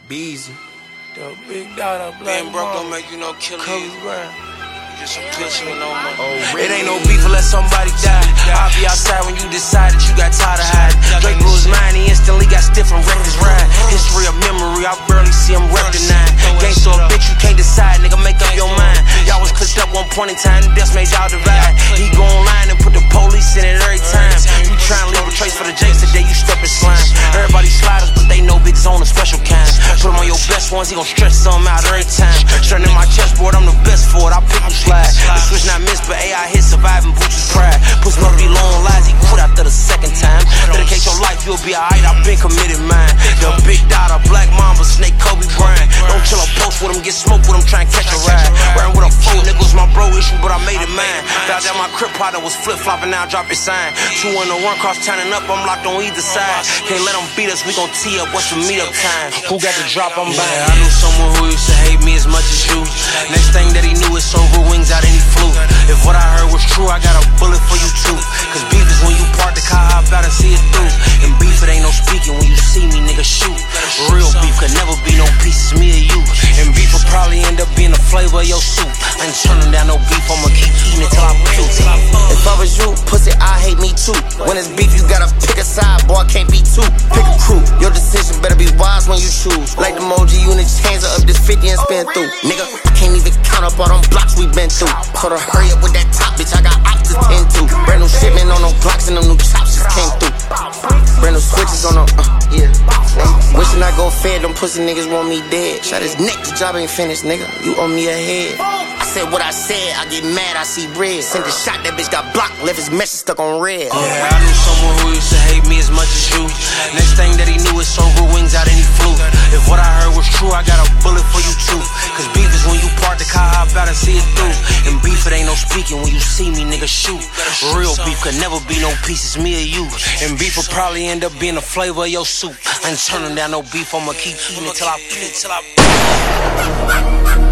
Beezy. The big dollar black Being broke don't make you no killer. Kobe Bryant. Just some picture and no money. It ain't no beef unless somebody die. I'll be outside when you decide that you got tired of hiding. Drake blew his mind, he instantly got stiff and wrecked his ride. History of memory, I barely see him recognize. Gangsta a bitch, you can't decide, nigga, make up your mind. Y'all was clicked up one point in time, the deaths made y'all divide. He go online and put the police in it every time. You tryna leave a trace for the Jakes today, you step in slime. Everybody sliders, but they know Big's on a special kind. Put him on your best ones, he gon' stretch something out every time. Straightening my chessboard, I'm the best for it, I pick him slide. The switch not missed, but AI hit surviving Booch's pride. Puss must be long lies, he quit after the second time. Dedicate your life, you'll be alright, I've been committed mine. The big dot, a black mamba, snake Kobe Bryant. Don't chill up post with him, get smoked with him, try and catch a ride. Riding with a foe, niggas my bro issue, but I made it mine. Found out my crib partner was flip-flopping, now drop his sign. 2 in the one cross turning up, I'm locked on either side. Can't let them beat us, we gon' tee up, what's the meet-up time? Who got the drop, I'm buying. Yeah, I knew someone who used to hate me as much as you. Next thing that he knew is over wings out and he flew. If what I heard was true, I got a bullet for you too. Cause beef is when you park the car, hop out and see it through. And beef, it ain't no speaking, when you see me, nigga, shoot. Real beef could never be no pieces, me or you. And beef will probably end up being the flavor of your soup. I ain't turning down no beef, I'ma keep eating it till I puke. If I was you, pussy, I hate me too. When it's beef, you gotta pick a side, boy, I can't be two. Pick a crew, your decision better be wise when you choose. Like the emoji units, hands up this 50 and spin through. Nigga, I can't even count up all them blocks we been through. Put a hurry up with that top, bitch, I got ops to tend to. Brand new shipment on them blocks and them new chops just came through. Brand new switches on them, yeah. Wishing I go fed, them pussy niggas want me dead. Shot his neck, the job ain't finished, nigga, you owe me a head. I said what I said, I get mad, I see red. Sent a shot, that bitch got blocked, left his message stuck on red. Yeah, I knew someone who used to hate me as much as you. Next thing that he knew is over wings out and he flew. If what I heard was true, I got a bullet for you too. Cause beef is when you park the car, hop out and see it through. And beef, it ain't no speaking, when you see me, nigga, shoot. Real beef could never be no pieces, me or you. And beef will probably end up being the flavor of your soup. I ain't turning down no beef, I'ma keep eating it till I